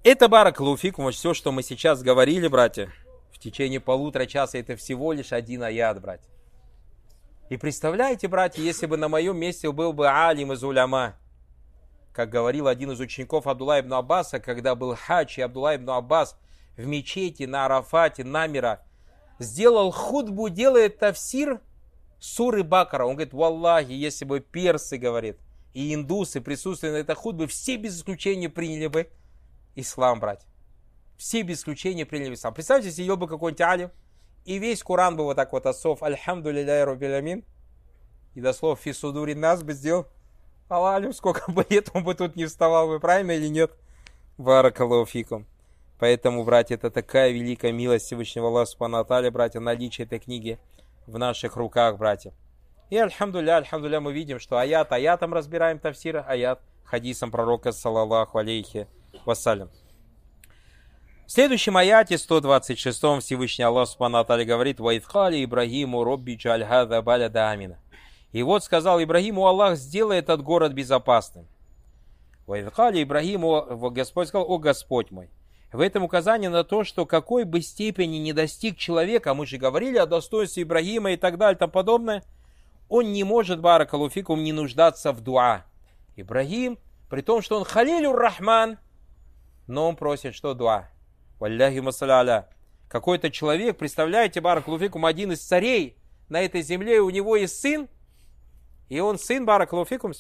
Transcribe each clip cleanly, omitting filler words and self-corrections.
Это баракалуфикум, вот все, что мы сейчас говорили, братья, в течение полутора часа, это всего лишь один аят, братья. И представляете, братья, если бы на моем месте был бы алим из уляма, как говорил один из учеников Абдулла ибн Аббаса, когда был хадж, и Абдулла ибн Аббас в мечети на Арафате, намира, сделал хутбу, делает тафсир суры Бакара. Он говорит: валлахи, если бы персы, говорит, и индусы присутствовали на этой хутбе, все без исключения приняли бы ислам, братья. Все без исключения приняли бы ислам. Представьте, сидел бы какой-нибудь алим, и весь Коран бы вот так вот осов, альхамдулилляхи раббил аламин, и до слов фисудури нас бы сделал. Аллаху, сколько бы лет он бы тут не вставал бы, правильно или нет? Баракаллаху фикум. Поэтому, братья, это такая великая милость Всевышнего Аллаха Субхану ва Тааля, братья, наличие этой книги в наших руках, братья. И альхамдулилля, мы видим, что аят аятом разбираем тафсир, аят хадисом пророка, саллаллаху алейхи вассалям. В следующем аяте, 126-м, Всевышний Аллах Субхану ва Тааля говорит: «Ваидхали Ибрагиму робби джаль хаза баляда амина». И вот сказал Ибрагиму Аллах: сделай этот город безопасным. «Ваидхали Ибрагиму», Господь сказал: «О Господь мой». В этом указание на то, что какой бы степени не достиг человека, мы же говорили о достоинстве Ибрагима и так далее и тому подобное, он не может, баракаллаху фикум, не нуждаться в дуа. Ибрагим, при том, что он халилюр рахман, но он просит, что дуа. Валляхи масаляля. Какой-то человек, представляете, баракаллаху фикум, один из царей на этой земле, у него есть сын, и он сын, баракаллаху фикум,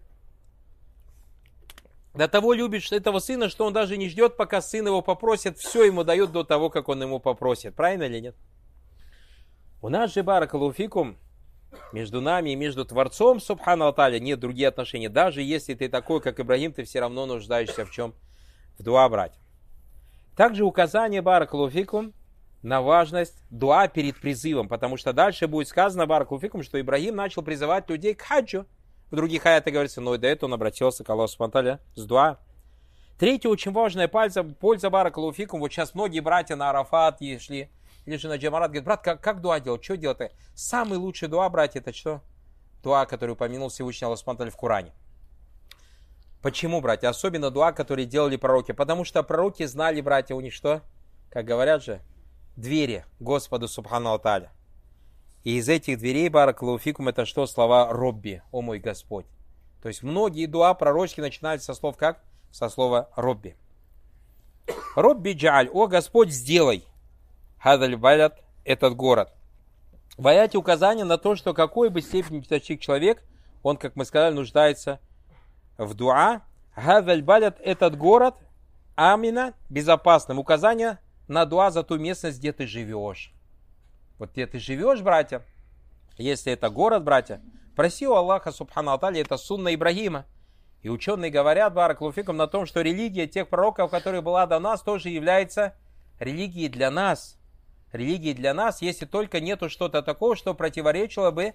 до того любит этого сына, что он даже не ждет, пока сын его попросит, все ему дает до того, как он ему попросит. Правильно или нет? У нас же, баракаллаху фикум, между нами и между Творцом, субхану ва тааля, нет другие отношения. Даже если ты такой, как Ибрагим, ты все равно нуждаешься в чем? В дуа, братья. Также указание, баракаллаху фикум, на важность дуа перед призывом, потому что дальше будет сказано, баракаллаху фикум, что Ибрагим начал призывать людей к хаджу. В других аятах говорится, но и до этого он обратился к Аллаху субхану ва тааля с дуа. Третья очень важная польза, баракаллаху фикум. Вот сейчас многие братья на Арафат шли, или же на Джамарат, говорят: брат, как дуа делать, что делать? Самый лучший дуа, братья, это что? Дуа, который упомянул Всевышний Аллах субхану ва тааля в Коране. Почему, братья? Особенно дуа, которые делали пророки. Потому что пророки знали, братья, у них что? Как говорят же, двери Господу субхану ва тааля. И из этих дверей, баракаллаху фикум, это что? Слова «Робби», «О мой Господь». То есть многие дуа пророческие начинаются со слов как? Со слова «Робби». «Робби джааль», «О Господь, сделай». «Хадаль балят», этот город. В аяте указание на то, что какой бы степени достиг человек, он, как мы сказали, нуждается в дуа. «Хадаль балят», этот город, амина, безопасным. Указание на дуа за ту местность, где ты живешь. Вот где ты живешь, братья, если это город, братья, проси у Аллаха, субхану ва тааля, это сунна Ибрагима. И ученые говорят, баракаллаху фикум, на том, что религия тех пророков, которая была до нас, тоже является религией для нас. Религией для нас, если только нету что-то такого, что противоречило бы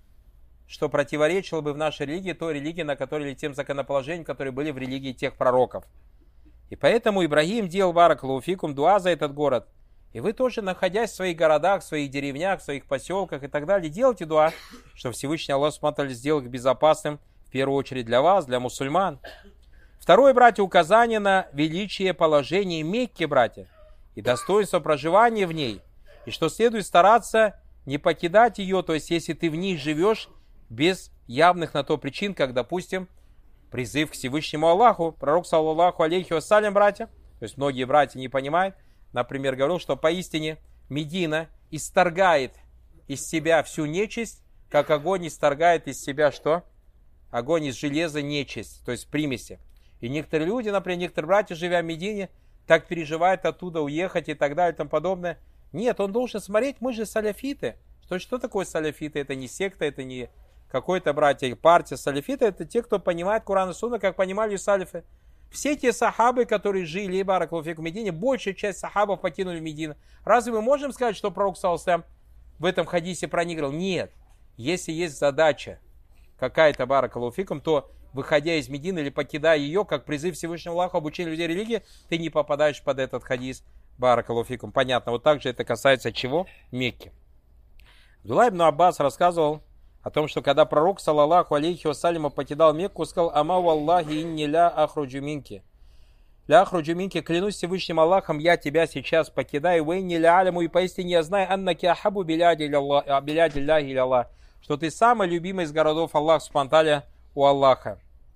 в нашей религии, той религии, на которой, или тем законоположениям, которые были в религии тех пророков. И поэтому Ибрагим делал, баракаллаху фикум, дуа за этот город. И вы тоже, находясь в своих городах, в своих деревнях, в своих поселках и так далее, делайте дуа, что Всевышний Аллах субхану ва тааля сделал их безопасным, в первую очередь для вас, для мусульман. Второе, братья, указание на величие положения Мекки, братья, и достоинство проживания в ней, и что следует стараться не покидать ее, то есть если ты в ней живешь без явных на то причин, как, допустим, призыв к Всевышнему Аллаху. Пророк, саллаллаху алейхи вассалям, братья, то есть многие братья не понимают, например, говорил, что поистине Медина исторгает из себя всю нечисть, как огонь исторгает из себя что? Огонь из железа нечисть, то есть примеси. И некоторые люди, например, некоторые братья, живя в Медине, так переживают оттуда уехать и так далее и тому подобное. Нет, он должен смотреть, мы же саляфиты. Что такое саляфиты? Это не секта, это не какой-то, братья, партия. Саляфиты — это те, кто понимает Коран и Сунна, как понимали салифы. Все те сахабы, которые жили, баракаллаху фикум, в Медине, большая часть сахабов покинули Медину. Разве мы можем сказать, что пророк саллаллаху алейхи ва саллям в этом хадисе проиграл? Нет. Если есть задача какая-то, баракаллаху фикум, то, выходя из Медины или покидая ее, как призыв Всевышнего Аллаха, обучение людей религии, ты не попадаешь под этот хадис, баракаллаху фикум. Понятно. Вот так же это касается чего? Мекки. Абдулла ибн Аббас рассказывал о том, что когда пророк, саллаллаху алейхи вассалям, покидал Мекку, сказал: «Ама валлахи инни ля ахруджу минки». ля ахруджуминки, клянусь Всевышним Аллахом, я тебя сейчас покидаю, вейни ля аляму, и поистине я знаю, аннаки ахабу биляди илляхи иляллах, что ты самый любимый из городов Аллаха Субхану у Аллаха.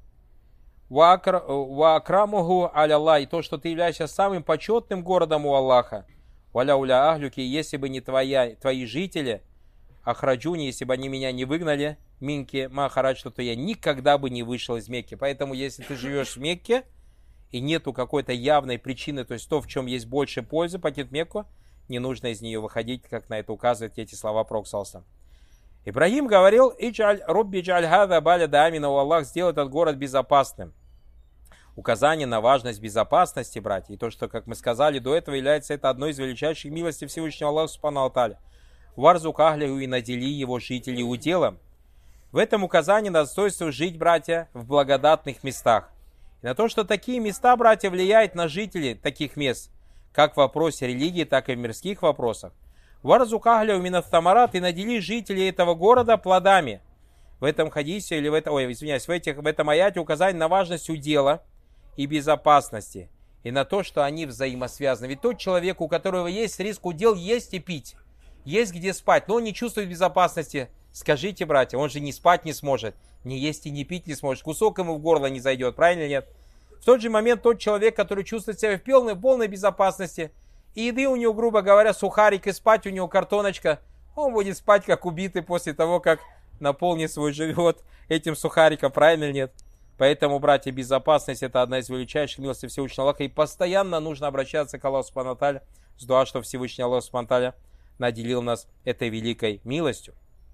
Ва акрамуху аляллах, и то, что ты являешься самым почетным городом у Аллаха. Валя уля ахлюки, если бы не твои жители, ахраджуни, если бы они меня не выгнали, минки, махарадж, что то я никогда бы не вышел из Мекки. Поэтому, если ты живешь в Мекке, и нету какой-то явной причины, то есть то, в чем есть больше пользы, покинуть Мекку, не нужно из нее выходить, как на это указывают эти слова Пророка. Ибрагим говорил, «Иджаль робби джаль хада баля да амина, у Аллах сделал этот город безопасным». Указание на важность безопасности, братья, и то, что, как мы сказали до этого, является это одной из величайших милостей Всевышнего Аллаха Субхану ва Тааля. Варзук ахлиху, и надели его жителей уделом. В этом указании на достоинство жить, братья, в благодатных местах. И на то, что такие места, братья, влияют на жителей таких мест, как в вопросе религии, так и в мирских вопросах. Варзук ахлиху минат тамарат, и надели жителей этого города плодами. В этом хадисе, или в этом аяте указание на важность удела и безопасности, и на то, что они взаимосвязаны. Ведь тот человек, у которого есть риск удел есть и пить, есть где спать, но он не чувствует безопасности. Скажите, братья, он же не спать не сможет, не есть и не пить не сможет, кусок ему в горло не зайдет, правильно или нет? В тот же момент тот человек, который чувствует себя в полной безопасности, и еды у него, грубо говоря, сухарик, и спать у него картоночка, он будет спать как убитый после того, как наполнит свой живот этим сухариком, правильно или нет? Поэтому, братья, безопасность — это одна из величайших милостей Всевышнего Аллаха, и постоянно нужно обращаться к Аллаху Субхану ва Тааля с дуа, что Всевышний Аллах Субхану ва Тааля наделил нас этой великой милостью.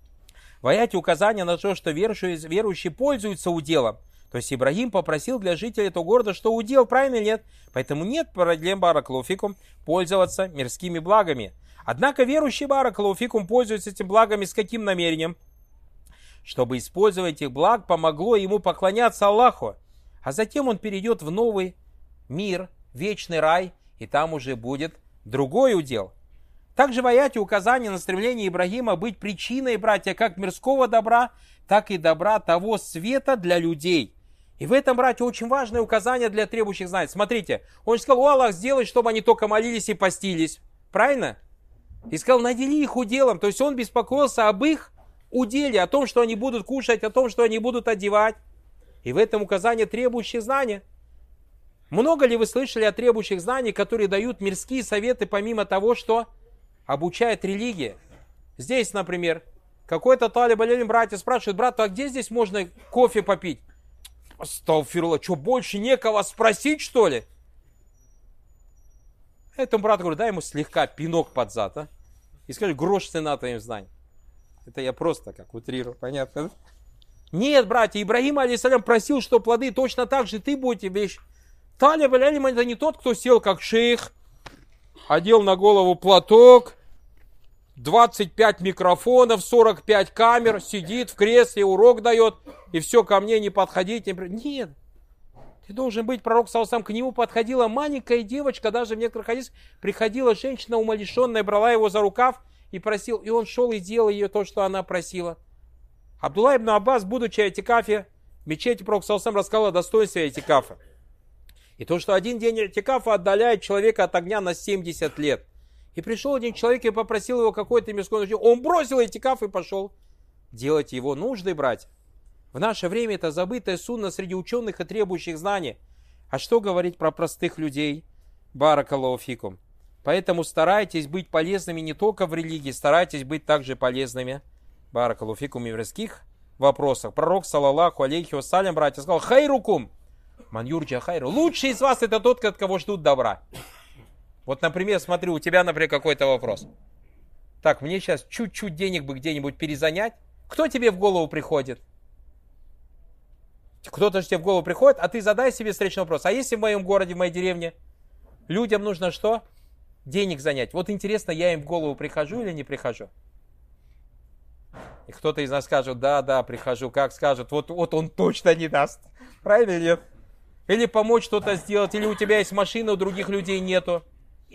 В аяте указание на то, что верующие пользуются уделом. То есть Ибрагим попросил для жителей этого города, что удел, правильно или нет? Поэтому нет проблем, баракалуфикум, пользоваться мирскими благами. Однако верующий, баракалуфикум, пользуется этим благами с каким намерением? Чтобы использовать этих благ помогло ему поклоняться Аллаху. А затем он перейдет в новый мир, вечный рай, и там уже будет другой удел. Также в аяте указание на стремление Ибрагима быть причиной, братья, как мирского добра, так и добра того света для людей. И в этом, братья, очень важное указание для требующих знаний. Смотрите, он же сказал, Аллах, сделай, чтобы они только молились и постились. Правильно? И сказал, надели их уделом. То есть он беспокоился об их уделе, о том, что они будут кушать, о том, что они будут одевать. И в этом указание требующих знания. Много ли вы слышали о требующих знаний, которые дают мирские советы, помимо того, что обучают религии? Здесь, например, какой-то талиб аль-илм, братья спрашивают, брат, а где здесь можно кофе попить? Астагфируллах, что, больше некого спросить, что ли? Этому брату говорю, дай ему слегка пинок под зад, а? И скажи, грош цена твоим знаниям. Это я просто как утрирую, понятно? Нет, братья, Ибрагим алейхиссалям просил, что плоды точно так же ты будете вещь. Талиб аль-илм это не тот, кто сел как шейх, одел на голову платок, 25 микрофонов, 45 камер, сидит в кресле, урок дает, и все, ко мне не подходите. Нет, ты должен быть, пророк саллаллаху, к нему подходила маленькая девочка, даже в некоторых хадисах приходила женщина умалишенная, брала его за рукав и просил, и он шел и делал ее то, что она просила. Абдулла ибн Аббас, будучи в этикафе, в мечети пророк саллаллаху рассказал о достоинстве этикафа. И то, что один день этикафа отдаляет человека от огня на 70 лет. И пришел один человек и попросил его какой-то мирской нужде. Он бросил этикаф и пошел делать его нужды, братья. В наше время это забытая сунна среди ученых и требующих знаний. А что говорить про простых людей? Баракаллаху фикум. Поэтому старайтесь быть полезными не только в религии, старайтесь быть также полезными, баракаллаху фикум, в мирских вопросах. Пророк, саллаллаху алейхи вассалям, братья, сказал, хайрукум, ман юрджа хайру. Лучший из вас это тот, от кого ждут добра. Вот, например, смотри, у тебя, например, какой-то вопрос. Так, мне сейчас чуть-чуть денег бы где-нибудь перезанять. Кто тебе в голову приходит? Кто-то же тебе в голову приходит, а ты задай себе встречный вопрос. А если в моем городе, в моей деревне, людям нужно что? Денег занять. Вот интересно, я им в голову прихожу или не прихожу? И кто-то из нас скажет, да, прихожу. Как скажет, вот он точно не даст. Правильно или нет? Или помочь что-то сделать, или у тебя есть машина, у других людей нету.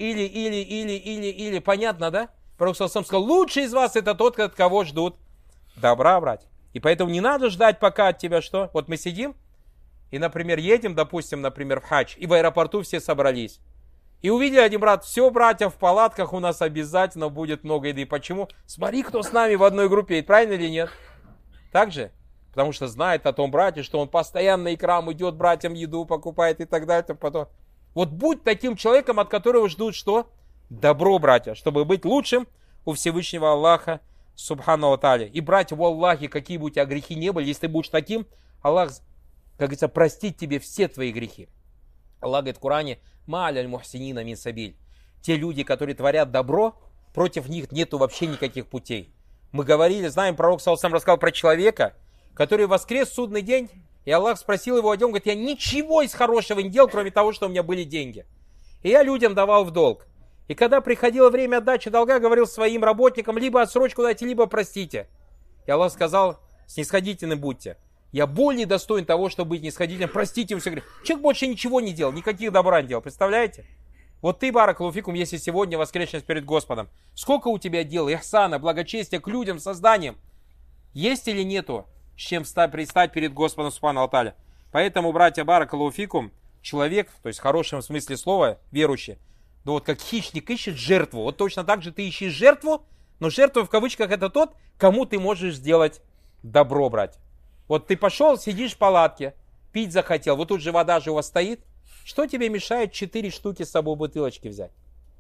Или. Понятно, да? Пророк сам сказал, лучший из вас это тот, от кого ждут добра, брать. И поэтому не надо ждать, пока от тебя что? Вот мы сидим, И, например, едем, допустим, например, в хадж, и в аэропорту все собрались. И увидели один брат, все, братья, в палатках у нас обязательно будет много еды. Почему? Смотри, кто с нами в одной группе, правильно или нет? Так же? Потому что знает о том брате, что он постоянно икрам идет, братьям еду покупает и так далее. Потом. Вот будь таким человеком, от которого ждут что? Добро, братья, чтобы быть лучшим у Всевышнего Аллаха, субхану ва тааля. И, братья, в Аллахе, какие бы у тебя грехи не были, если ты будешь таким, Аллах, как говорится, простит тебе все твои грехи. Аллах говорит в Коране: «Ма аляль мухсинина мин сабиль». Те люди, которые творят добро, против них нету вообще никаких путей. Мы говорили, знаем, пророк саллаллаху алейхи ва саллям рассказал про человека, который воскрес в судный день, и Аллах спросил его о нем, говорит: я ничего из хорошего не делал, кроме того, что у меня были деньги. И я людям давал в долг. И когда приходило время отдачи долга, говорил своим работникам: либо отсрочку дайте, либо простите. И Аллах сказал: снисходительны будьте. Я более достоин того, чтобы быть снисходительным. Простите ему все грехи. Человек больше ничего не делал, никаких добра не делал. Представляете? Вот ты, баракаллаху фикум, если сегодня воскреснешь перед Господом, сколько у тебя дел, ихсана, благочестия к людям, созданием? Есть или нету, с чем предстать перед Господом субхану ва тааля? Поэтому, братья, баракаллаху фикум, человек, то есть в хорошем смысле слова, верующий, ну вот как хищник ищет жертву, вот точно так же ты ищешь жертву, но жертва в кавычках это тот, кому ты можешь сделать добро, братья. Вот ты пошел, сидишь в палатке, пить захотел, вот тут же вода же у вас стоит. Что тебе мешает 4 штуки с собой бутылочки взять?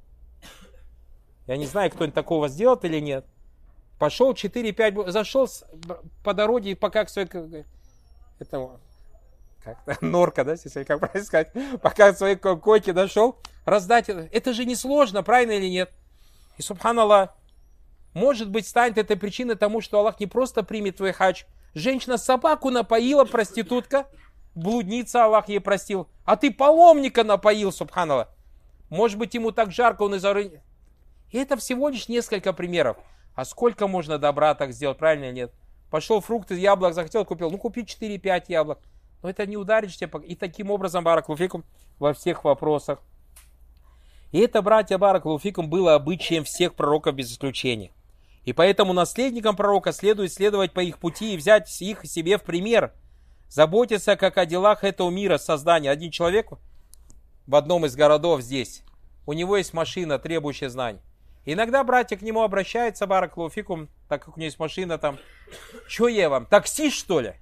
Я не знаю, кто-нибудь такого сделает или нет. Пошел 4-5, зашел по дороге, пока к своей... Это, как, норка, да, если как правильно сказать? Пока к своей койке дошел, раздать. Это же не сложно, правильно или нет? И субханаллах, может быть, станет это причиной тому, что Аллах не просто примет твой хадж. Женщина собаку напоила, проститутка, блудница, Аллах ей простил. А ты паломника напоил, субханаллах. Может быть, ему так жарко, он и это всего лишь несколько примеров. А сколько можно добра так сделать, правильно или нет? Пошел фрукты, яблок захотел, купил. Ну, купи 4-5 яблок. Но это не ударишь тебя. И таким образом, баракаллаху фикум, во всех вопросах. И это, братья, баракаллаху фикум, было обычаем всех пророков без исключения. И поэтому наследникам пророка следует следовать по их пути и взять их себе в пример. Заботиться как о делах этого мира, создания. Один человек в одном из городов здесь, у него есть машина, требующая знаний. Иногда братья к нему обращаются, баракаллаху фикум, так как у него есть машина там. Че я вам, таксист что ли?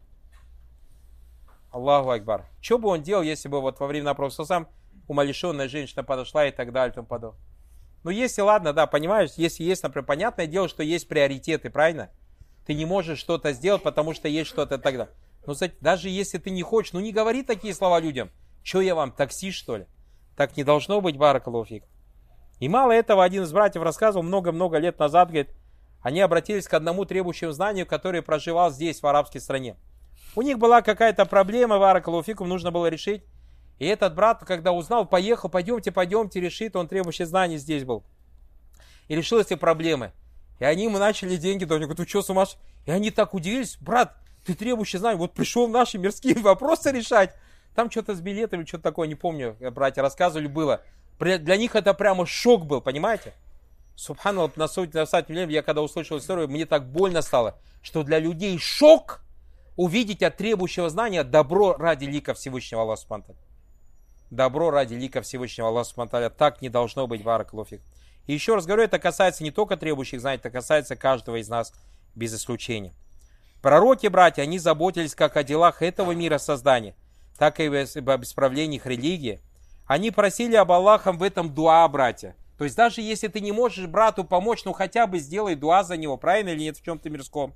Аллаху акбар. Что бы он делал, если бы вот во время пророка сам умалишенная женщина подошла и так далее, и тому подобное. Ну, если, ладно, да, понимаешь, если есть, например, понятное дело, что есть приоритеты, правильно? Ты не можешь что-то сделать, потому что есть что-то тогда. Но даже если ты не хочешь, ну не говори такие слова людям. Че я вам, таксист, что ли? Так не должно быть, баракаллаху фик. И мало этого, один из братьев рассказывал много-много лет назад, говорит, они обратились к одному требующему знанию, который проживал здесь, в арабской стране. У них была какая-то проблема, баракаллаху фикум, нужно было решить. И этот брат, когда узнал, поехал, пойдемте, решит, он требующий знаний здесь был. И решил эти проблемы. И они ему начали деньги давать. Говорят, ты что, с ума? И они так удивились: брат, ты требующий знаний, вот пришел наши мирские вопросы решать. Там что-то с билетами, что-то такое, не помню, братья рассказывали, было. Для них это прямо шок был, понимаете? Субханаллах, на самом деле, я когда услышал историю, мне так больно стало, что для людей шок увидеть от требующего знания добро ради лика Всевышнего Аллаха субхану ва тааля. Добро ради лика Всевышнего Аллаха субхану ва тааля. Так не должно быть, баракаллаху фик. И еще раз говорю, это касается не только требующих знаний, это касается каждого из нас без исключения. Пророки, братья, они заботились как о делах этого мира создания, так и об исправлениях религии. Они просили об Аллахом в этом дуа, братья. То есть даже если ты не можешь брату помочь, ну хотя бы сделай дуа за него, правильно или нет, в чем-то мирском.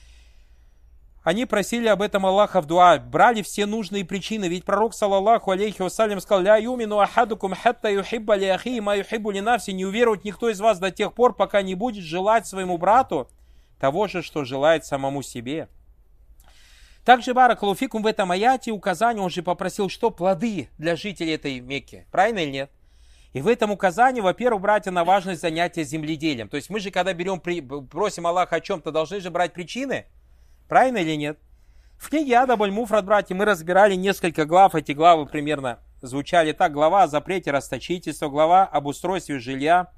Они просили об этом Аллаха в дуа, брали все нужные причины, ведь пророк, саллаллаху алейхи вассалям, сказал: «Ля юмину ахадукум хатта юхибба ли ахи ма юхиббу ли нафси», не уверует никто из вас до тех пор, пока не будет желать своему брату того же, что желает самому себе. Также, баракаллаху фикум, в этом аяте указание, он же попросил, что плоды для жителей этой Мекки, правильно или нет? И в этом указании, во-первых, братья, на важность занятия земледелием. То есть мы же, когда просим Аллаха о чем-то, должны же брать причины. Правильно или нет? В книге Адаб аль-Муфрад, братья, мы разбирали несколько глав. Эти главы примерно звучали так. Глава о запрете расточительства, глава об устройстве жилья,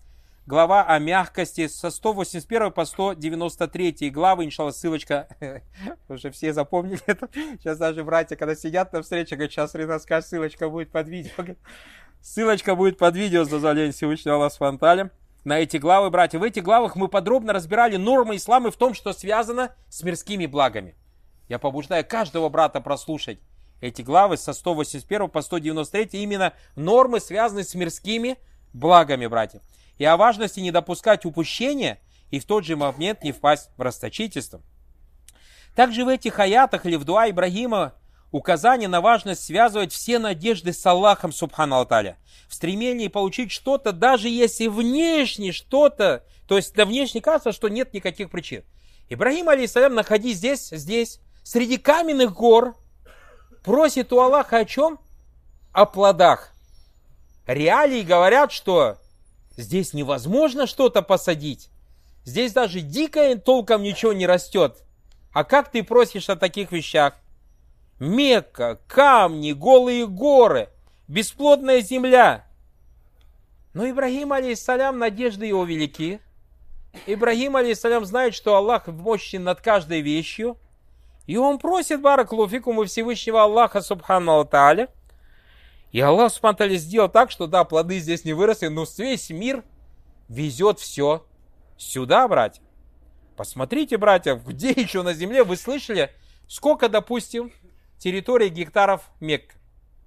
глава о мягкости со 181 по 193 главы, иншалла, ссылочка, уже все запомнили это. Сейчас даже братья, когда сидят на встрече, говорят, сейчас Рина скажет, ссылочка будет под видео. Ссылочка будет под видео с дозволения Всевышнего Аллаха Субхану ва Тааля на эти главы, братья. В этих главах мы подробно разбирали нормы ислама в том, что связано с мирскими благами. Я побуждаю каждого брата прослушать эти главы со 181 по 193, именно нормы, связанные с мирскими благами, братья. И о важности не допускать упущения и в тот же момент не впасть в расточительство. Также в этих аятах или в дуа Ибрагима указание на важность связывать все надежды с Аллахом, субхану Алталя, в стремлении получить что-то, даже если внешне что-то, то есть да, внешне кажется, что нет никаких причин. Ибрагим, алейхиссалям, находясь здесь, среди каменных гор, просит у Аллаха о чем? О плодах. Реалии говорят, что здесь невозможно что-то посадить. Здесь даже дикое толком ничего не растет. А как ты просишь о таких вещах? Мекка, камни, голые горы, бесплодная земля. Но Ибрагим, алейхиссалям, надежды его велики. Ибрагим, алейхиссалям, знает, что Аллах мощен над каждой вещью. И он просит, баракаллаху фикум, у Всевышнего Аллаха, субхану ва тааля. И Аллах, субхану ва тааля, сделал так, что да, плоды здесь не выросли, но весь мир везет все сюда, братья. Посмотрите, братья, где еще на земле, вы слышали, сколько, допустим, территории гектаров Мекка.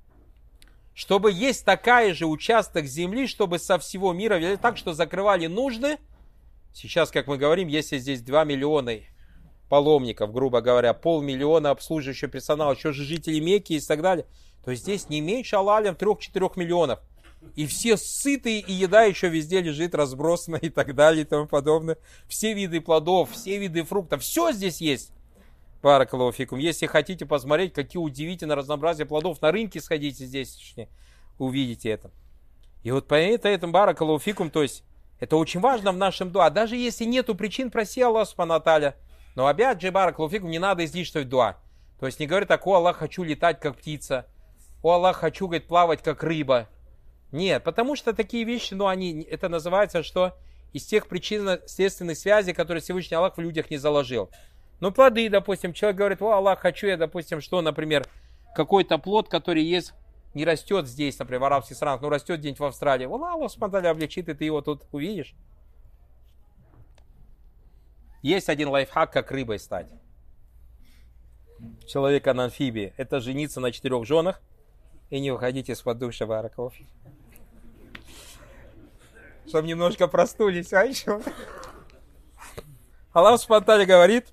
Чтобы есть такая же участок земли, чтобы со всего мира вели так, что закрывали нужды. Сейчас, как мы говорим, если здесь 2 миллиона паломников, грубо говоря, 500 000 обслуживающего персонала, еще же жители Мекки и так далее, то здесь не меньше, аллахом, 3-4 миллионов. И все сытые, и еда еще везде лежит разбросана и так далее и тому подобное. Все виды плодов, все виды фруктов, все здесь есть. Баракаллаху фикум. Если хотите посмотреть, какие удивительные разнообразия плодов, на рынке сходите здесь, увидите это. И вот поэтому баракаллаху фикум, то есть это очень важно в нашем дуа. Даже если нету причин, проси Аллах субхану ва тааля. Но опять же, баракаллаху фикум, не надо излишествовать дуа. То есть не говорит так: о Аллах, хочу летать как птица. О Аллах, хочу, говорит, плавать как рыба. Нет, потому что такие вещи, это называется, что из тех причинно-следственных связей, которые Всевышний Аллах в людях не заложил. Ну, плоды, допустим, человек говорит: о Аллах, хочу я, допустим, что, например, какой-то плод, который есть, не растет здесь, например, в арабских странах, но растет где-нибудь в Австралии. Аллах спонтанно облегчит, и ты его тут увидишь. Есть один лайфхак, как рыбой стать. Человека на амфибии. Это жениться на 4 женах и не выходить из-под душа, баракаллаху. Чтобы немножко простулись, а еще. Аллах спонтанно говорит: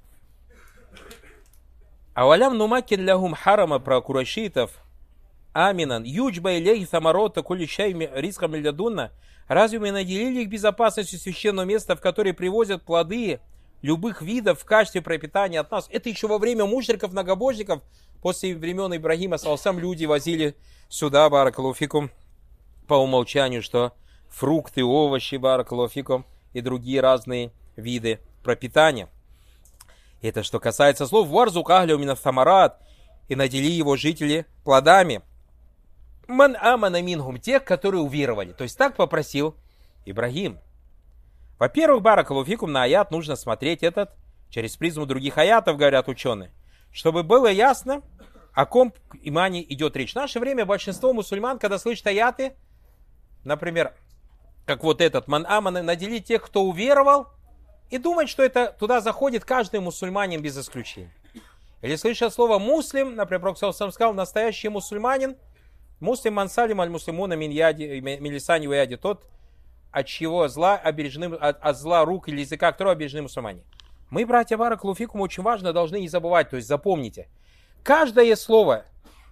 «Авалям нумакин лягум харама», про курайшитов, аминан, юджба илейхи самарота кули шайми рискам лядунна. Разве мы наделили их безопасностью священного места, в которое привозят плоды любых видов в качестве пропитания от нас? Это еще во время мушриков, многобожников, после времен Ибрагима, салсам, люди возили сюда, баракаллаху фикум, по умолчанию, что фрукты, овощи, баракаллаху фикум, и другие разные виды пропитания. Это что касается слов «варзук ахлю минас самарат», и надели его жители плодами. «Ман амана минхум», тех, которые уверовали. То есть так попросил Ибрагим. Во-первых, баракаллаху фикум, на аят нужно смотреть этот через призму других аятов, говорят ученые, чтобы было ясно, о ком имане идет речь. В наше время большинство мусульман, когда слышат аяты, например, как вот этот «ман амана», наделить тех, кто уверовал, и думать, что это туда заходит каждый мусульманин без исключения. Или слышат слово «муслим», например, Пророк сам сказал: настоящий мусульманин, муслим мансалим аль-муслимуна мин лисани ва яди, тот, от чего зла обережены, от зла рук или языка которого обережены мусульмане. Мы, братья, баракаллаху фикум, очень важно, должны не забывать, то есть запомните, каждое слово,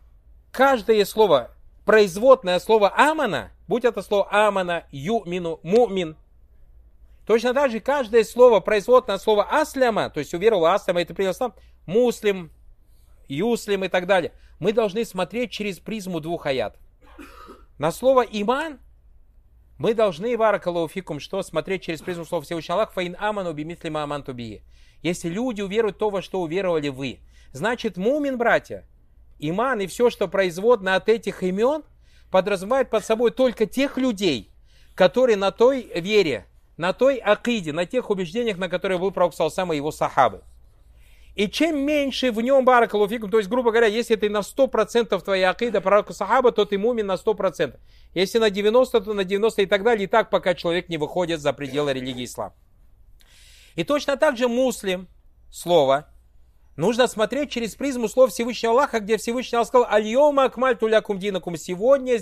производное слово амана, будь это слово амана, юмину, мумин, точно так же каждое слово, производное слово асляма, то есть уверовал асляма, это принял ислам, муслим, юслим и так далее, мы должны смотреть через призму 2 аят. На слово иман мы должны, баракаллаху фикум, что смотреть через призму слова Всевышнего Аллаха: фаин аману бимислима аманту бихи. Если люди уверуют то, во что уверовали вы, значит мумин, братья, иман и все, что производно от этих имен, подразумевает под собой только тех людей, которые на той вере на той акиде, на тех убеждениях, на которые был пророк саллаллаху и его сахабы. И чем меньше в нем баракаллаху фикум, то есть, грубо говоря, если ты на 100% твоя акида пророка сахаба, то ты мумин на 100%. Если на 90%, то на 90% и так далее. И так, пока человек не выходит за пределы религии ислам. И точно так же муслим, слово, нужно смотреть через призму слов Всевышнего Аллаха, где Всевышний Аллах сказал: «Аль-йома акмальту лякум динакум». Сегодня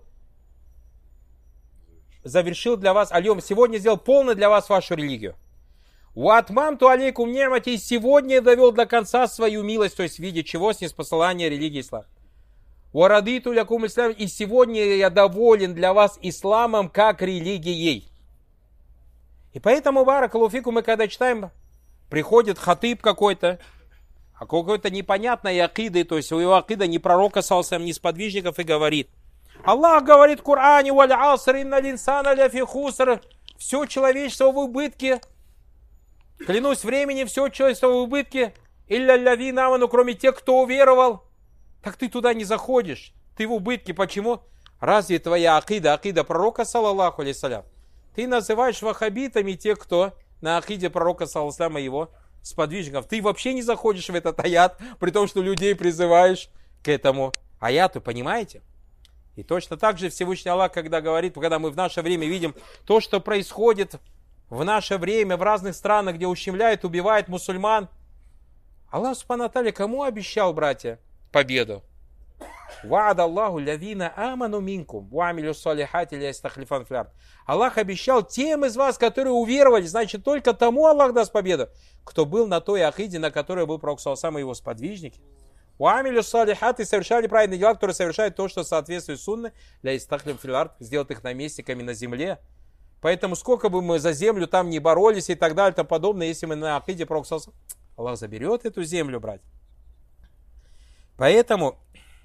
завершил для вас, аль-йом, сегодня сделал полно для вас вашу религию. «Уатмамту алейкум ни'мати», и сегодня довел до конца свою милость, то есть в виде чего? Снеспосылания религии ислам. «Уарадиту лякум ислам», и сегодня я доволен для вас исламом как религией. И поэтому, баракаллаху фикум, мы когда читаем, приходит хатыб какой-то, а какой-то непонятной акиды, то есть у его акида не пророка саллаллаху, не сподвижников, и говорит: Аллах говорит в Коране: «Валь аср инналь инсана ляфи хуср», все человечество в убытке. Клянусь временем, все человечество в убытке. «Илля лявина аману», кроме тех, кто уверовал. Так ты туда не заходишь. Ты в убытке. Почему? Разве твоя акида пророка, саллаллаху алейхиссалям? Ты называешь ваххабитами тех, кто на акиде пророка, саллаллаху алейхи, и его сподвижников. Ты вообще не заходишь в этот аят, при том, что людей призываешь к этому аяту. Понимаете? И точно так же Всевышний Аллах, когда говорит, когда мы в наше время видим то, что происходит в наше время в разных странах, где ущемляют, убивают мусульман, Аллах субхану ва тааля кому обещал, братья, победу? «Ва'ада Аллаху лявина аману минкум, ва'амилю салихати лястахлифан фил ард». Аллах обещал тем из вас, которые уверовали, значит, только тому Аллах даст победу, кто был на той акиде, на которой был пророк саллаллаху и его сподвижники. «Ва'амилю салихати», совершали праведные дела, которые совершают то, что соответствует сунне, лястахлифан фил ард, сделать их наместниками на земле. Поэтому сколько бы мы за землю там не боролись и так далее, и тому подобное, если мы на акиде пророка саллаллаху, Аллах заберет эту землю, брать. Поэтому,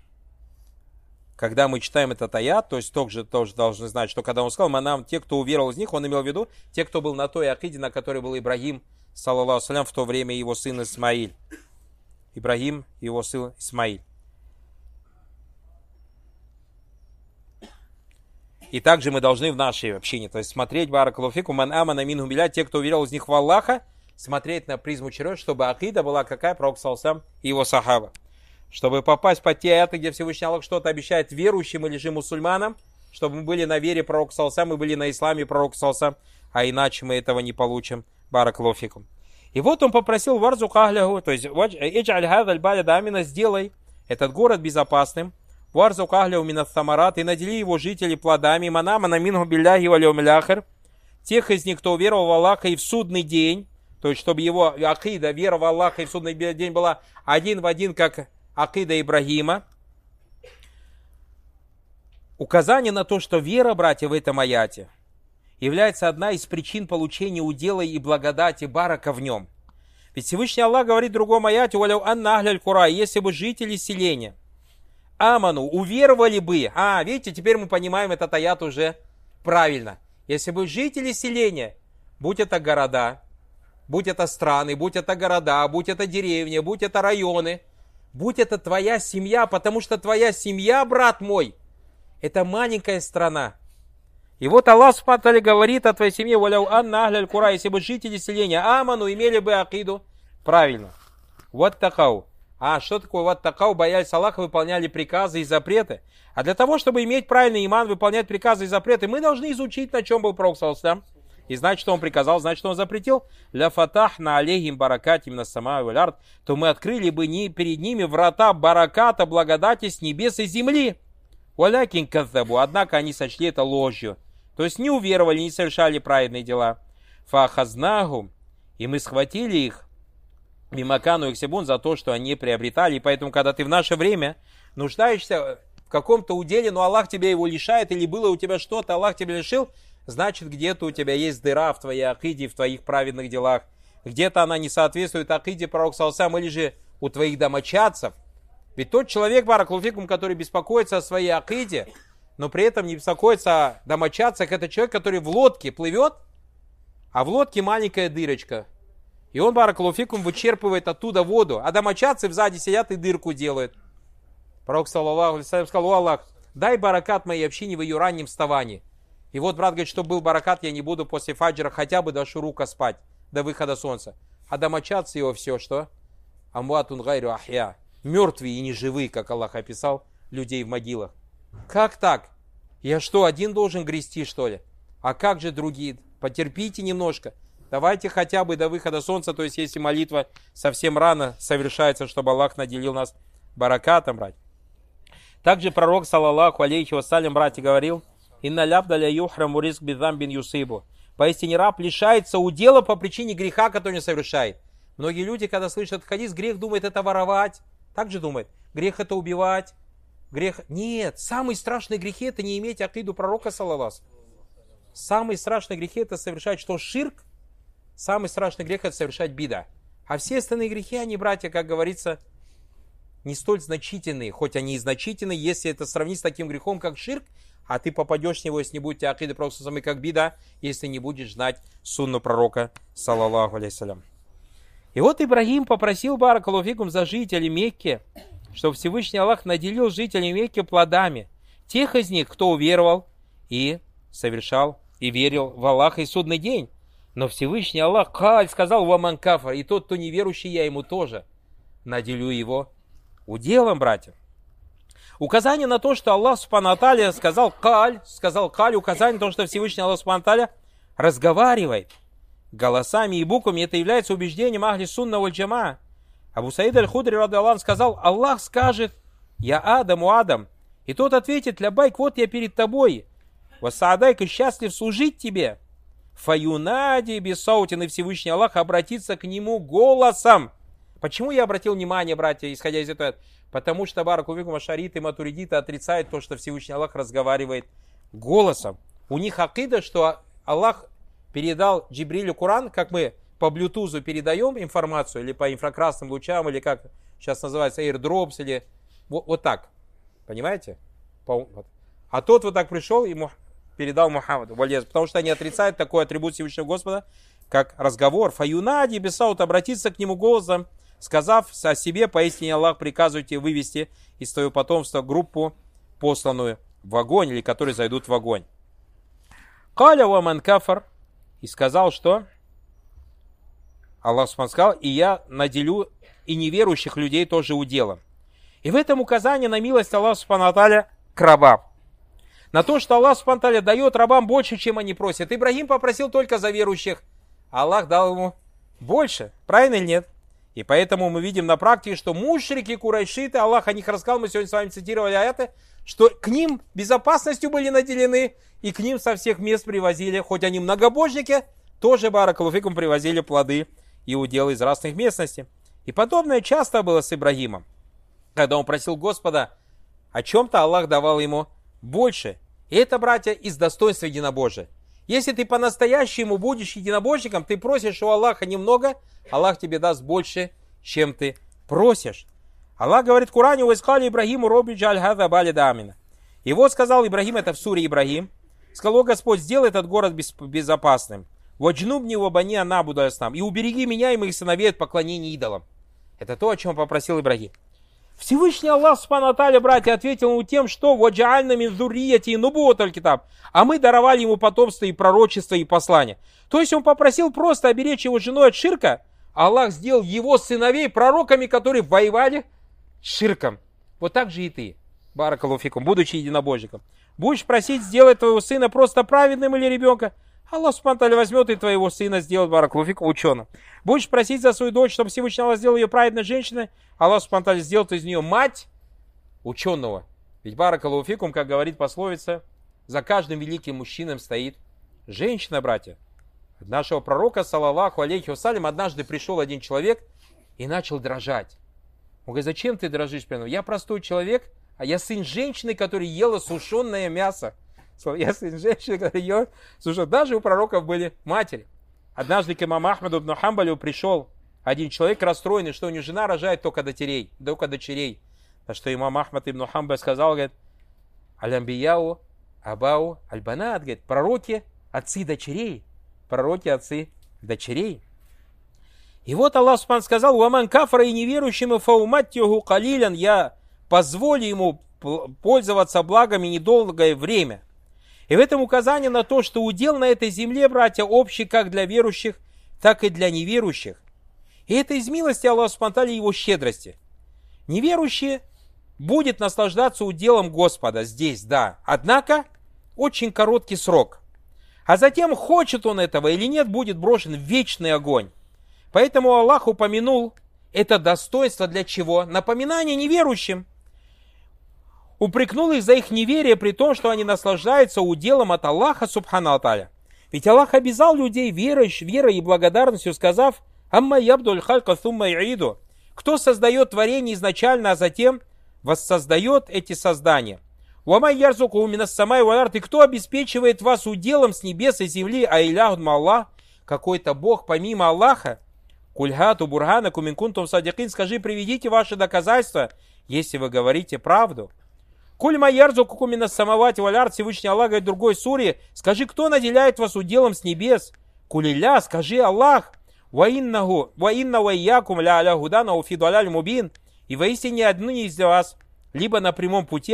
когда мы читаем этот аят, то есть тоже должны знать, что когда он сказал: «Манам», те, кто уверовал из них, он имел в виду те, кто был на той акиде, на которой был Ибрагим, саллаллаху алейхи, в то время его сын Исмаиль. Ибрагим, его сын Исмаиль. И также мы должны в нашей общине, то есть смотреть, баракаллаху фикум, ман амана минхум билля, те, кто уверовал из них в Аллаха, смотреть на призму черед, чтобы акида была какая? Пророк саллаллаху и его сахаба. Чтобы попасть под те аяты, где Всевышний Аллах что-то обещает верующим или же мусульманам, чтобы мы были на вере пророка саллаллаху, мы были на исламе пророка саллаллаху, а иначе мы этого не получим. Баракаллаху фикум. И вот он попросил варзук ахляху, то есть эджаль хадаль баляда амина, сделай этот город безопасным, варзук ахляху минат самарат, и надели его жителей плодами, манамана минху билляхи валь йаумил ахир, тех из них, кто уверовал в Аллаха и в судный день, то есть чтобы его акида, вера в Аллаха и в судный день была один в один, как акида Ибрагима. Указание на то, что вера, братья, в этом аяте является одна из причин получения удела и благодати барака в нем. Ведь Всевышний Аллах говорит в другом аяте: «Валяу анна ахляль кура», если бы жители селения аману, уверовали бы. Видите, теперь мы понимаем этот аят уже правильно. Если бы жители селения, будь это города, будь это страны, будь это города, будь это деревни, будь это районы, будь это твоя семья, потому что твоя семья, брат мой, это маленькая страна. И вот Аллах субхану ва тааля говорит о твоей семье: «Валяу анна ахляль кура», если бы жители селения аману, имели бы акиду правильно. Вот такау. Что такое вот такау? Боялись Аллаха, выполняли приказы и запреты. А для того, чтобы иметь правильный иман, выполнять приказы и запреты, мы должны изучить, на чем был пророк саллаллаху, и знать, что он приказал, знать, что он запретил. «Ля фатахна алейхим баракатим на самай валь ард», то мы открыли бы перед ними врата бараката, благодати с небес и земли. «Валякин казабу», однако они сочли это ложью. То есть не уверовали, не совершали праведные дела. «Фахазнахум», и мы схватили их, мимакану ихсибун, за то, что они приобретали. И поэтому, когда ты в наше время нуждаешься в каком-то уделе, но Аллах тебя его лишает, или было у тебя что-то, Аллах тебя лишил, значит, где-то у тебя есть дыра в твоей акиде, в твоих праведных делах. Где-то она не соответствует акиде пророка саллаллаху, или же у твоих домочадцев. Ведь тот человек, баракаллаху фикум, который беспокоится о своей акиде, но при этом не беспокоится о домочадцах, это человек, который в лодке плывет, а в лодке маленькая дырочка. И он, баракаллаху фикум, вычерпывает оттуда воду, а домочадцы сзади сидят и дырку делают. Пророк саллаллаху алейхи ва саллям сказал: «О Аллах, дай баракат моей общине в ее раннем вставании». И вот брат говорит, что был баракат, я не буду после фаджра хотя бы до шурука спать, до выхода солнца. А домочадцы его все, что? Амватун гайру ахья. Мертвые и неживые, как Аллах описал людей в могилах. Как так? Я что, один должен грести, что ли? А как же другие? Потерпите немножко. Давайте хотя бы до выхода солнца, то есть если молитва совсем рано совершается, чтобы Аллах наделил нас баракатом, брать. Также пророк, саллаллаху алейхи вассалям, братья, говорил: «Инна лябда ля юхраму ризк бидамбин юсибу». Поистине раб лишается удела по причине греха, который он совершает. Многие люди, когда слышат этот хадис, грех думают это воровать. Так же думают. Грех это убивать. Грех... Нет, самые страшные грехи это не иметь акиду пророка, саллаллаху. Самые страшные грехи это совершать что? Ширк. Самый страшный грех это совершать бида. А все остальные грехи, они, братья, как говорится, не столь значительные. Хоть они и значительные, если это сравнить с таким грехом, как ширк, а ты попадешь в него, если не будет тебя акиды пророка, самый как бида, если не будешь знать сунну пророка, саллаллаху алейхиссалям. И вот Ибрагим попросил баракаллаху фикум за жителей Мекки, чтобы Всевышний Аллах наделил жителей Мекки плодами. Тех из них, кто уверовал и совершал, и верил в Аллаха и судный день. Но Всевышний Аллах сказал: «Ваман кафар», и тот, кто неверующий, я ему тоже наделю его уделом, братья. Указание на то, что Аллах субхану ва тааля сказал каль, указание на то, что Всевышний Аллах субхану ва тааля разговаривает голосами и буквами, это является убеждением ахли сунна валь джама. Абу Саид аль-Худри радиаллаху анху сказал: Аллах скажет: «Я Адаму Адам», и тот ответит: «Лябайк, вот я перед тобой, вассаадайка, счастлив служить тебе». Фаюнади бисаутин, и Всевышний Аллах обратится к нему голосом. Почему я обратил внимание, братья, исходя из этого? Потому что баракаллаху ашарит и матуридиты отрицают то, что Всевышний Аллах разговаривает голосом. У них акида, что Аллах передал Джибрилю Коран, как мы по блютузу передаем информацию, или по инфракрасным лучам, или как сейчас называется airdrops, или вот так. Понимаете? А тот вот так пришел и передал Мухаммаду, потому что они отрицают такой атрибут Всевышнего Господа, как разговор. Фаюнади бисаут, обратиться к нему голосом, сказав о себе: «Поистине Аллах приказывает тебе вывести из твоего потомства группу, посланную в огонь», или которые зайдут в огонь. Каля ваман кафар, и сказал, что Аллах сказал: «И я наделю и неверующих людей тоже уделом». И в этом указание на милость Аллаха субхану ва тааля к рабам. На то, что Аллах субхану ва тааля дает рабам больше, чем они просят. Ибрагим попросил только за верующих, а Аллах дал ему больше. Правильно или нет? И поэтому мы видим на практике, что мушрики, курайшиты, Аллах о них рассказал, мы сегодня с вами цитировали аяты, что к ним безопасностью были наделены, и к ним со всех мест привозили, хоть они многобожники, тоже баракаллаху фикум привозили плоды и уделы из разных местностей. И подобное часто было с Ибрагимом. Когда он просил Господа о чем-то, Аллах давал ему больше. И это, братья, из достоинства единобожия. Если ты по-настоящему будешь единобожником, ты просишь у Аллаха немного, Аллах тебе даст больше, чем ты просишь. Аллах говорит в Коране: «Ваискали Ибрагиму роби джаль хаза балида амина». И вот сказал Ибрагим, это в суре Ибрагим, сказал: Господь, сделай этот город безопасным. «Ваджнубни вабани анабуду аснам», и убереги меня и моих сыновей от поклонения идолам. Это то, о чем попросил Ибрагим. Всевышний Аллах субхану ва тааля, братья, ответил ему тем, что «Ваджаальна мин зуррияти нубуаталь китаб», а мы даровали ему потомство и пророчество и послание. То есть он попросил просто оберечь его женой от ширка, а Аллах сделал его сыновей пророками, которые воевали с ширком. Вот так же и ты, баракаллаху фикум, будучи единобожником. Будешь просить сделать твоего сына просто праведным или ребенка, Аллах субхану ва тааля возьмет и твоего сына сделает, баракаллаху фикум, ученым. Будешь просить за свою дочь, чтобы Всевышний Аллах сделал ее праведной женщиной, Аллах субхану ва тааля сделает из нее мать ученого. Ведь баракаллаху фикум, как говорит пословица, за каждым великим мужчиной стоит женщина, братья. От нашего пророка, саллаллаху алейхи вассалям, однажды пришел один человек и начал дрожать. Он говорит: зачем ты дрожишь? Я простой человек, а я сын женщины, которая ела сушеное мясо. Я сын женщины, которая ела сушеное. Даже у пророков были матери. Однажды к имаму Ахмаду ибн Хамбалю пришел один человек расстроенный, что у него жена рожает только дочерей. На что имам Ахмад ибн Хамбаль сказал, говорит: алямбияу абау альбанат, говорит, пророки отцы дочерей. Пророки отцы дочерей. И вот Аллах субхану сказал: «Уаман кафара, и неверующему фауматтиху калилян», я позволю ему пользоваться благами недолгое время. И в этом указание на то, что удел на этой земле, братья, общий как для верующих, так и для неверующих. И это из милости Аллаха Субхану ва Тааля и его щедрости. Неверующий будет наслаждаться уделом Господа здесь, да. Однако, очень короткий срок. А затем, хочет он этого или нет, будет брошен в вечный огонь. Поэтому Аллах упомянул это достоинство для чего? Напоминание неверующим. Упрекнул их за их неверие, при том, что они наслаждаются уделом от Аллаха Субхану ва Тааля. Ведь Аллах обязал людей верой и благодарностью, сказав: «Амма ябдуль халька сумма ииду». Кто создает творение изначально, а затем воссоздает эти создания. «Уама ярзуку минас самай валь ард». И кто обеспечивает вас уделом с небес и земли, а иляхун маллах, какой-то Бог помимо Аллаха? Кульхату бурхана куминкунтум садикин. Скажи, приведите ваши доказательства, если вы говорите правду. Куль майярзу кукумина самавати валярд. Всевышний Аллах говорит в другой суре: скажи, кто наделяет вас уделом с небес? Кулилля, скажи Аллах. Ваинна вайякум ля аля гудана уфиду аляль мубин. И воистине один из вас либо на прямом пути,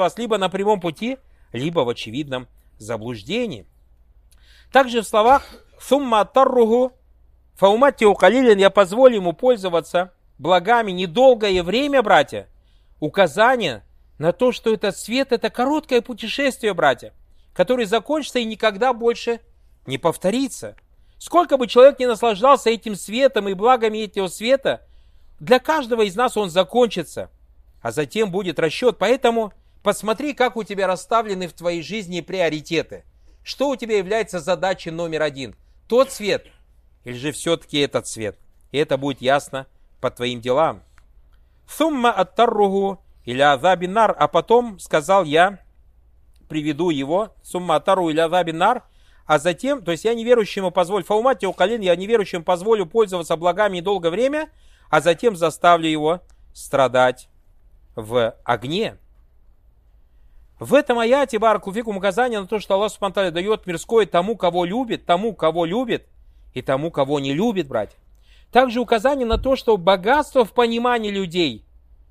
либо в очевидном заблуждении. Также в словах сумма тарругу фаумати укалилин, я позволю ему пользоваться благами недолгое время, братья. Указание на то, что этот свет — это короткое путешествие, братья, которое закончится и никогда больше не повторится. Сколько бы человек ни наслаждался этим светом и благами этого света, для каждого из нас он закончится, а затем будет расчет. Поэтому посмотри, как у тебя расставлены в твоей жизни приоритеты. Что у тебя является задачей номер один? Тот свет или же все-таки этот свет? И это будет ясно по твоим делам. Сумма аттарругу или азабинар, а потом сказал я, приведу его, сумма аттарругу или азабинар, а затем, то есть я неверующему позволю, фаумати укалин, я неверующему позволю пользоваться благами недолгое время, а затем заставлю его страдать в огне. В этом аяте баракулфикум указание на то, что Аллах Субхану ва Тааля дает мирское тому, кого любит, и тому, кого не любит, братья. Также указание на то, что богатство в понимании людей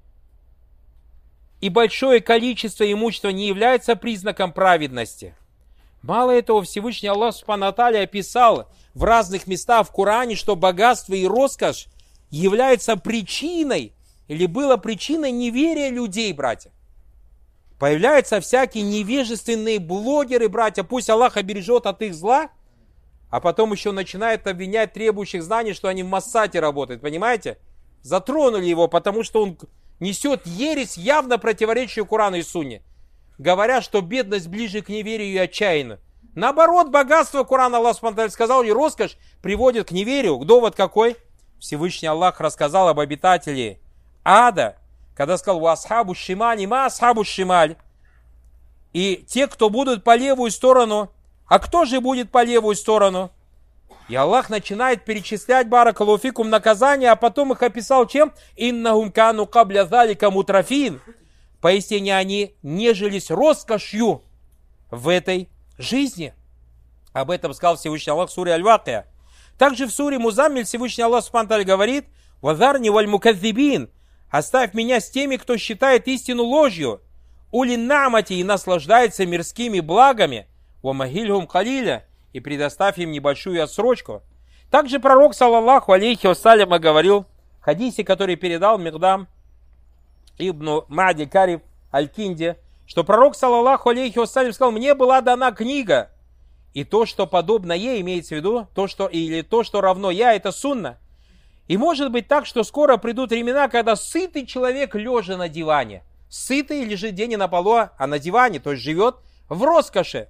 и большое количество имущества не является признаком праведности. Мало этого, Всевышний Аллах Субхану ва Тааля описал в разных местах в Коране, что богатство и роскошь является причиной, или было причиной неверия людей, братья. Появляются всякие невежественные блогеры, братья, пусть Аллах обережет от их зла, а потом еще начинает обвинять требующих знаний, что они в Моссаде работают, понимаете? Затронули его, потому что он несет ересь, явно противоречащую Корану и Сунне, говоря, что бедность ближе к неверию и отчаянию. Наоборот, богатство, Коран Аллах Субхану ва Тааля сказал, и роскошь приводит к неверию. Довод какой? Всевышний Аллах рассказал об обитателе ада, когда сказал: «Ва асхабу шимали ма асхабу шималь». И те, кто будут по левую сторону, а кто же будет по левую сторону? И Аллах начинает перечислять, баракаллаху фикум, наказания, а потом их описал чем? «Иннахум кану кабля залика мутрафин». Поистине они нежились роскошью в этой жизни. Об этом сказал Всевышний Аллах в суре Аль-Вакия. Также в суре Музаммиль Всевышний Аллах Субхану ва Тааля говорит: «Вазарни валь муказзибин». Оставь меня с теми, кто считает истину ложью. Улин намати, и наслаждается мирскими благами. Вамагильхум калиля, и предоставь им небольшую отсрочку. Также пророк, саллаллаху алейхи вассаляма, говорил в хадисе, который передал Мигдам ибн Мади Кариб Аль-Кинди, что пророк, саллаллаху алейхи вассалям, сказал: мне была дана книга, и то, что подобно ей, имеется в виду, то, что равно я, это сунна. И может быть так, что скоро придут времена, когда сытый человек, лежа на диване, сытый лежит где не на полу, а на диване, то есть живет в роскоши,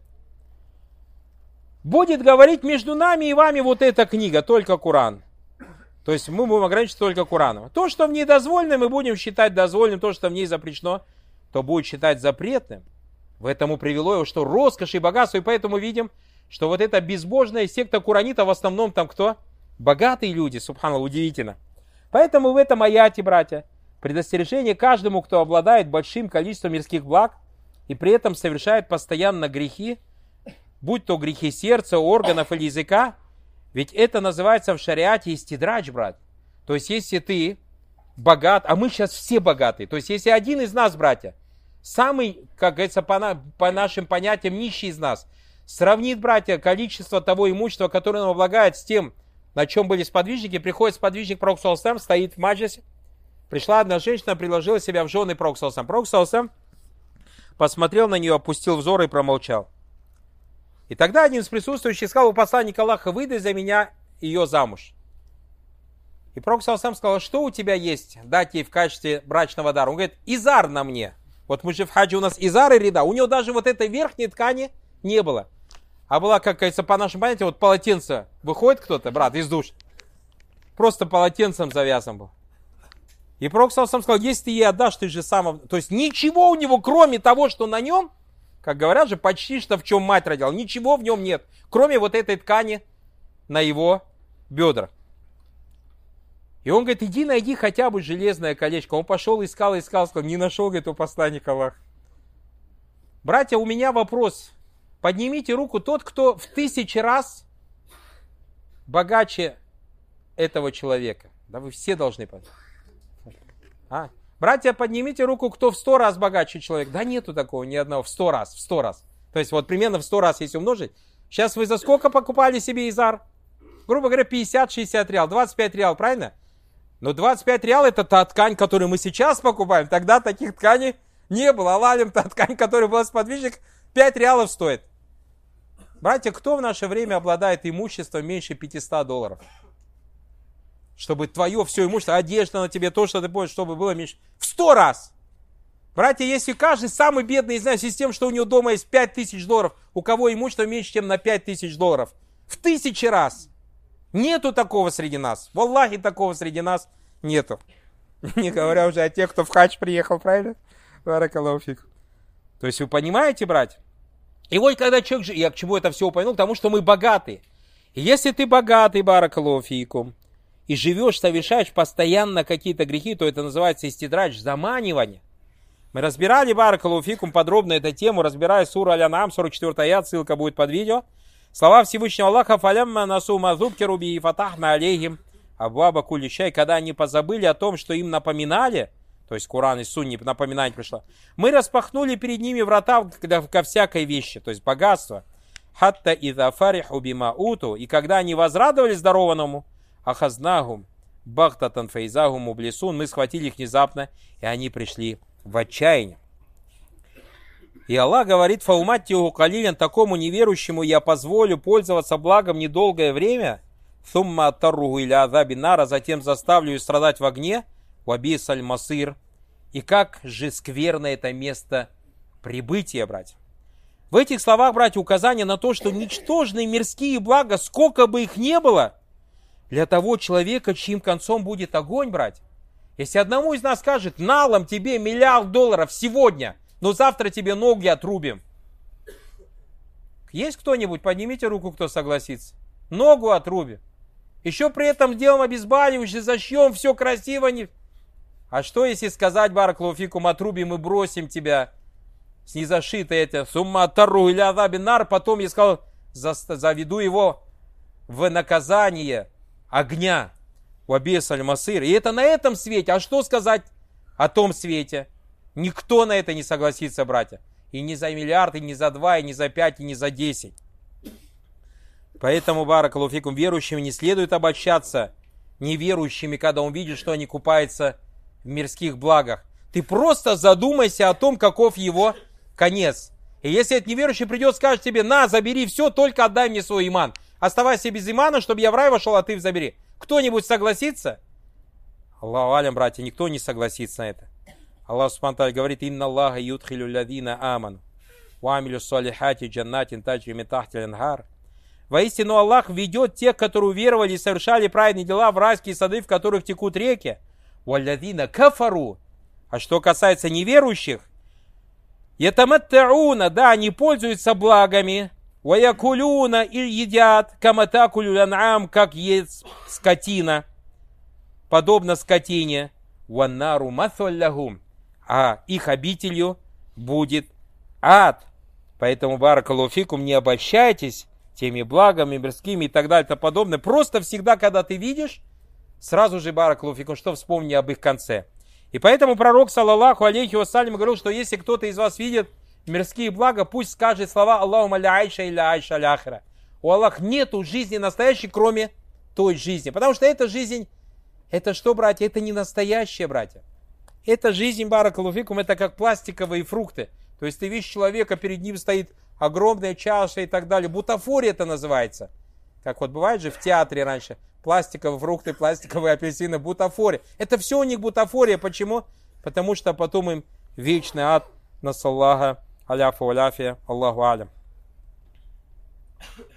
будет говорить: между нами и вами вот эта книга, только Коран. То есть мы будем ограничиваться только Кораном. То, что в ней дозволено, мы будем считать дозволенным, то, что в ней запрещено, то будет считать запретным. В этом привело его, что роскошь и богатство, и поэтому видим, что вот эта безбожная секта куранитов, в основном там кто? Богатые люди, субханаллах, удивительно. Поэтому в этом аяте, братья, предостережение каждому, кто обладает большим количеством мирских благ и при этом совершает постоянно грехи, будь то грехи сердца, органов или языка, ведь это называется в шариате истидрадж, брат. То есть если ты богат, а мы сейчас все богаты, то есть если один из нас, братья, самый, как говорится, по нашим понятиям, нищий из нас, сравнит, братья, количество того имущества, которое он облагает, с тем, на чем были сподвижники, приходит сподвижник Пророк саллаллаху алейхи ва саллям, стоит в маджлисе. Пришла одна женщина, предложила себя в жены Пророк саллаллаху алейхи ва саллям. Пророк саллаллаху алейхи ва саллям посмотрел на нее, опустил взор и промолчал. И тогда один из присутствующих сказал: у посланника Аллаха, выдай за меня ее замуж. И Пророк саллаллаху алейхи ва саллям сказал: что у тебя есть дать ей в качестве брачного дара? Он говорит: изар на мне. Вот мы же в хаджи, у нас изар и рида. У него даже вот этой верхней ткани не было. А была, как говорится, по нашим понятиям, вот полотенце. Выходит кто-то, брат, из душ. Просто полотенцем завязан был. И Пророк саллаллаху алейхи ва саллям сказал: если ты ей отдашь, ты же сам... То есть ничего у него, кроме того, что на нем, как говорят же, почти что в чем мать родила, ничего в нем нет, кроме вот этой ткани на его бедрах. И он говорит: иди найди хотя бы железное колечко. Он пошел, искал, сказал: не нашел, говорит, у посланника Аллаха. Братья, у меня вопрос. Поднимите руку тот, кто в 1000 раз богаче этого человека. Да вы все должны понять. Братья, поднимите руку, кто в 100 раз богаче человек. Да нету такого ни одного. В 100 раз. То есть вот примерно в 100 раз, если умножить. Сейчас вы за сколько покупали себе изар? Грубо говоря, 50-60 реал, 25 реал, правильно? Но 25 реал это та ткань, которую мы сейчас покупаем. Тогда таких тканей не было. Алалим, та ткань, которая была сподвижник, 5 реалов стоит. Братья, кто в наше время обладает имуществом меньше $500? Чтобы твое все имущество, одежда на тебе, то, что ты понял, чтобы было меньше. В 100 раз! Братья, если каждый самый бедный из нас, с тем, что у него дома есть $5000, у кого имущество меньше, чем на $5000, в 1000 раз! Нету такого среди нас. Валлахи, такого среди нас нету. Не говоря уже о тех, кто в хадж приехал, правильно? Баракаллаху фик. То есть вы понимаете, братья? И вот когда человек... Я к чему это все упомянул? Потому что мы богаты. И если ты богатый, баракаллаху фикум, и живешь, совершаешь постоянно какие-то грехи, то это называется истидрадж, заманивание. Мы разбирали, баракаллаху фикум, подробно эту тему, разбирая суру Аль-Ан'ам, 44 аят, ссылка будет под видео. Слова Всевышнего Аллаха: «Фалямма насу мазубкиру би фатахна алейхим абваба кулли шай», когда они позабыли о том, что им напоминали, то есть Коран и Сунни напоминание пришло, мы распахнули перед ними врата ко всякой вещи, то есть богатство. «Хатта иза фариху бима уту», и когда они возрадовались дарованному, «Ахазнахум бахтатан фейзахум ублисун», мы схватили их внезапно, и они пришли в отчаяние. И Аллах говорит: «Фауматтиху калилен», такому неверующему я позволю пользоваться благом недолгое время, «Сумма аттарруху иля азаби нара», затем заставлю их страдать в огне, «Вабис аль-масир», и как же скверно это место прибытия, братья. В этих словах, братья, указание на то, что ничтожные мирские блага, сколько бы их ни было, для того человека, чьим концом будет огонь, братья. Если одному из нас скажет: налом тебе $1 миллиард сегодня, но завтра тебе ноги отрубим. Есть кто-нибудь? Поднимите руку, кто согласится. Ногу отрубим. Еще при этом сделаем обезболивающее, зашьем, все красиво. А что если сказать: баракаллаху фикум, отрубим и бросим тебя с незашитой это сумма тару или азабинар, потом я сказал: заведу его в наказание огня, вабес аль-масир. И это на этом свете. А что сказать о том свете? Никто на это не согласится, братья. И не за $1 миллиард, и не за 2, и не за 5, и не за 10. Поэтому, баракаллаху фикум, верующим не следует обольщаться неверующими, когда он видит, что они купаются в мирских благах. Ты просто задумайся о том, каков его конец. И если этот неверующий придет и скажет тебе: на, забери все, только отдай мне свой иман. Оставайся без имана, чтобы я в рай вошел, а ты забери. Кто-нибудь согласится? Аллаху алям, братья, никто не согласится на это. Аллах субхану ва тааля говорит: «Инна Аллаха юдхилю лядина аману, ва амилю салихати джаннатин таджри мин тахтихал анхар». Воистину Аллах ведет тех, которые уверовали и совершали праведные дела, в райские сады, в которых текут реки. «Валядина кафару». А что касается неверующих, «Ятаматтауна», да, они пользуются благами, «Ваякулюна», и едят, «Каматакулю лан'ам», как ест скотина, подобно скотине, «Ваннару маthваллахум», а их обителью будет ад. Поэтому, баракаллаху фикум, не обольщайтесь теми благами мирскими и так далее и тому подобное. Просто всегда, когда ты видишь, сразу же, баракаллаху фикум, что вспомни об их конце. И поэтому пророк, саллаллаху алейхи вассалям, говорил, что если кто-то из вас видит мирские блага, пусть скажет слова Аллахума ля айша илля айша ля-ахира. У Аллаха нету жизни настоящей, кроме той жизни. Потому что эта жизнь, это что, братья? Это не настоящая, братья. Эта жизнь, баракаллаху фикум, это как пластиковые фрукты. То есть ты видишь человека, перед ним стоит огромная чаша и так далее. Бутафория это называется. Как вот бывает же в театре раньше. Пластиковые фрукты, пластиковые апельсины, бутафория. Это все у них бутафория. Почему? Потому что потом им вечный ад. Насаллаха, аляфу аляфия, Аллаху алям.